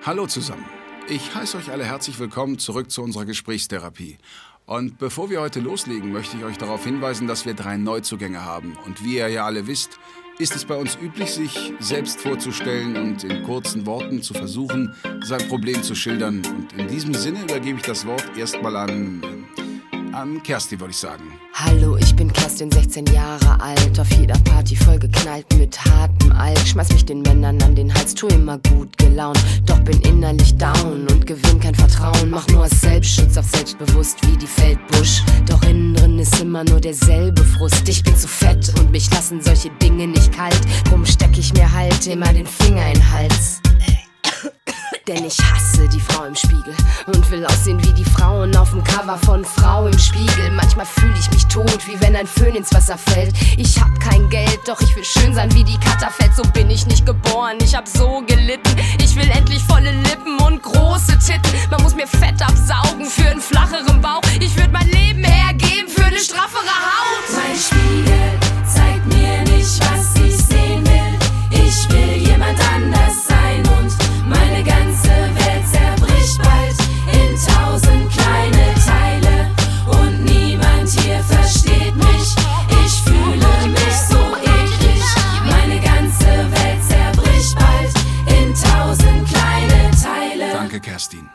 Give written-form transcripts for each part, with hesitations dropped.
Hallo zusammen. Ich heiße euch alle herzlich willkommen zurück zu unserer Gesprächstherapie. Und bevor wir heute loslegen, möchte ich euch darauf hinweisen, dass wir 3 Neuzugänge haben. Und wie ihr ja alle wisst, ist es bei uns üblich, sich selbst vorzustellen und in kurzen Worten zu versuchen, sein Problem zu schildern. Und in diesem Sinne übergebe ich das Wort erstmal an Kerstin, würde ich sagen. Hallo, ich bin Kerstin, 16 Jahre alt, auf jeder Party vollgeknallt mit hartem Alk. Schmeiß mich den Männern an den Hals, tu immer gut gelaunt, doch bin innerlich down und gewinn kein Vertrauen. Mach nur aus Selbstschutz auf selbstbewusst wie die Feldbusch, doch innen drin ist immer nur derselbe Frust. Ich bin zu fett und mich lassen solche Dinge nicht kalt, drum steck ich mir halt immer den Finger in den Hals. Denn ich hasse die Frau im Spiegel und will aussehen wie die Frauen auf dem Cover von Frau im Spiegel. Manchmal fühle ich mich tot, wie wenn ein Föhn ins Wasser fällt. Ich hab kein Geld, doch ich will schön sein wie die Katterfeld. So bin ich nicht geboren, ich hab so gelitten. Ich will endlich volle Lippen und große Titten. Man muss mir Fett absaugen für einen flacheren Bauch. Ich würd mein Leben hergeben für eine straffere Haut. Mein Spiegel zeigt mir nicht, was ich sehen will. Ich will jemand anders sein und meine ganze Welt zerbricht bald in 1000 kleine Teile und niemand hier versteht mich. Ich fühle mich so eklig. Meine ganze Welt zerbricht bald in 1000 kleine Teile. Danke, Kerstin.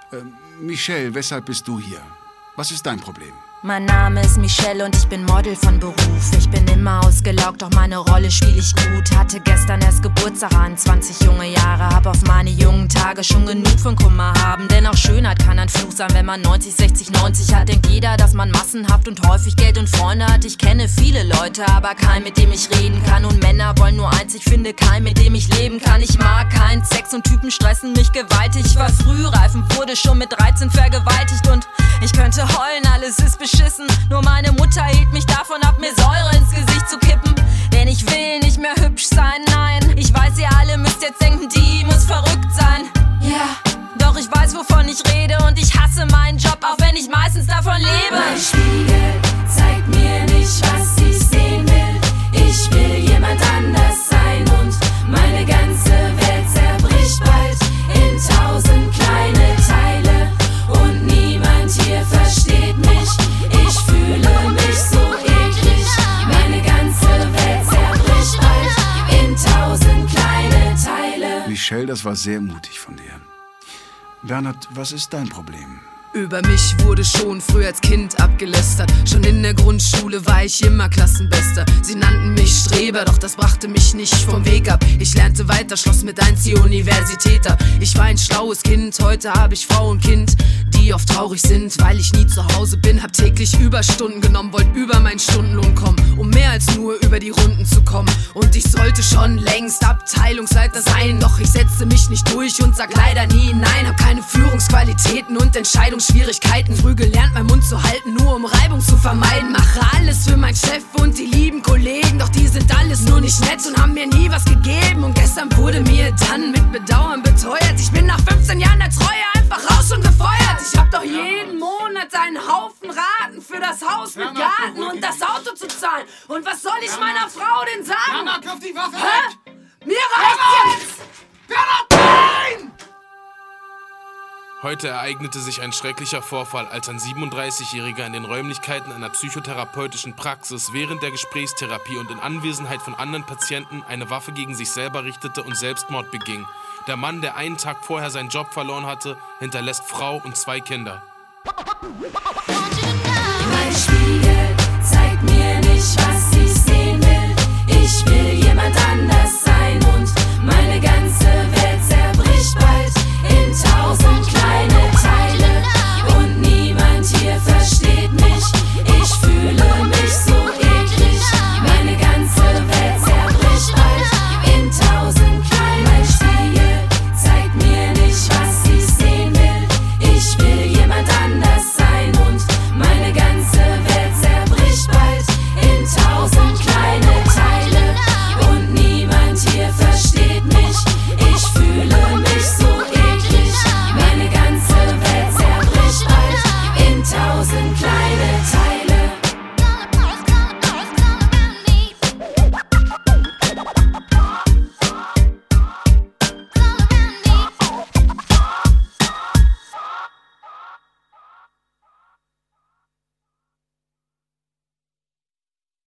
Michelle, weshalb bist du hier? Was ist dein Problem? Mein Name ist Michelle und ich bin Model von Beruf. Ich bin immer ausgelaugt, doch meine Rolle spiel ich gut. Hatte gestern erst Geburtstag an, 20 junge Jahre. Hab auf meine jungen Tage schon genug von Kummer haben. Denn auch Schönheit kann ein Fluch sein, wenn man 90, 60, 90 hat. Denkt jeder, dass man massenhaft und häufig Geld und Freunde hat. Ich kenne viele Leute, aber keinen, mit dem ich reden kann. Und Männer wollen nur eins, ich finde keinen, mit dem ich leben kann. Ich mag keinen Sex und Typen stressen mich gewaltig. Ich war frühreif und wurde schon mit 13 vergewaltigt. Und ich könnte heulen, alles ist beschissen. Nur meine Mutter hielt mich davon ab, mir Säure ins Gesicht zu kippen. Denn ich will nicht mehr hübsch sein, nein. Ich weiß, ihr alle müsst jetzt denken, die muss verrückt sein. Ja, doch ich weiß, wovon ich rede. Und ich hasse meinen Job, auch wenn ich meistens davon lebe. Mein Spiegel zeigt mir nicht, was ich sehen will. Ich will jemand anders sein und meine ganze Welt zerbricht bald in 1000 kleine Teile und niemand hier versteht mich. Ich fühle mich so eklig. Meine ganze Welt zerbricht bald in 1000 kleine Teile. Michelle, das war sehr mutig von dir. Bernhard, was ist dein Problem? Über mich wurde schon früh als Kind abgelästert. Schon in der Grundschule war ich immer Klassenbester. Sie nannten mich Streber, doch das brachte mich nicht vom Weg ab. Ich lernte weiter, schloss mit 1 die Universität ab. Ich war ein schlaues Kind, heute habe ich Frau und Kind, die oft traurig sind, weil ich nie zu Hause bin. Hab täglich Überstunden genommen, wollt über meinen Stundenlohn kommen, um mehr als nur über die Runden zu kommen. Und ich sollte schon längst Abteilungsleiter sein, doch ich setze mich nicht durch und sag leider nie nein. Hab keine Führungsqualitäten und Entscheidungsschwierigkeiten. Früh gelernt, meinen Mund zu halten, nur um Reibung zu vermeiden. Mache alles für meinen Chef und die lieben Kollegen, doch die sind alles nur nicht nett und haben mir nie was gegeben. Und gestern wurde mir dann mit Bedauern beteuert, ich bin nach 15 Jahren der Treue einfach raus und gefeuert. Ich hab doch jeden Monat einen Haufen Raten für das Haus mit Garten und das Auto zu zahlen. Und was soll ich meiner Frau denn sagen? Bernhard, wirf die Waffe Hä? weg! Mir reicht's jetzt! Bernhard, nein! Heute ereignete sich ein schrecklicher Vorfall, als ein 37-Jähriger in den Räumlichkeiten einer psychotherapeutischen Praxis während der Gesprächstherapie und in Anwesenheit von anderen Patienten eine Waffe gegen sich selber richtete und Selbstmord beging. Der Mann, der einen Tag vorher seinen Job verloren hatte, hinterlässt Frau und 2 Kinder.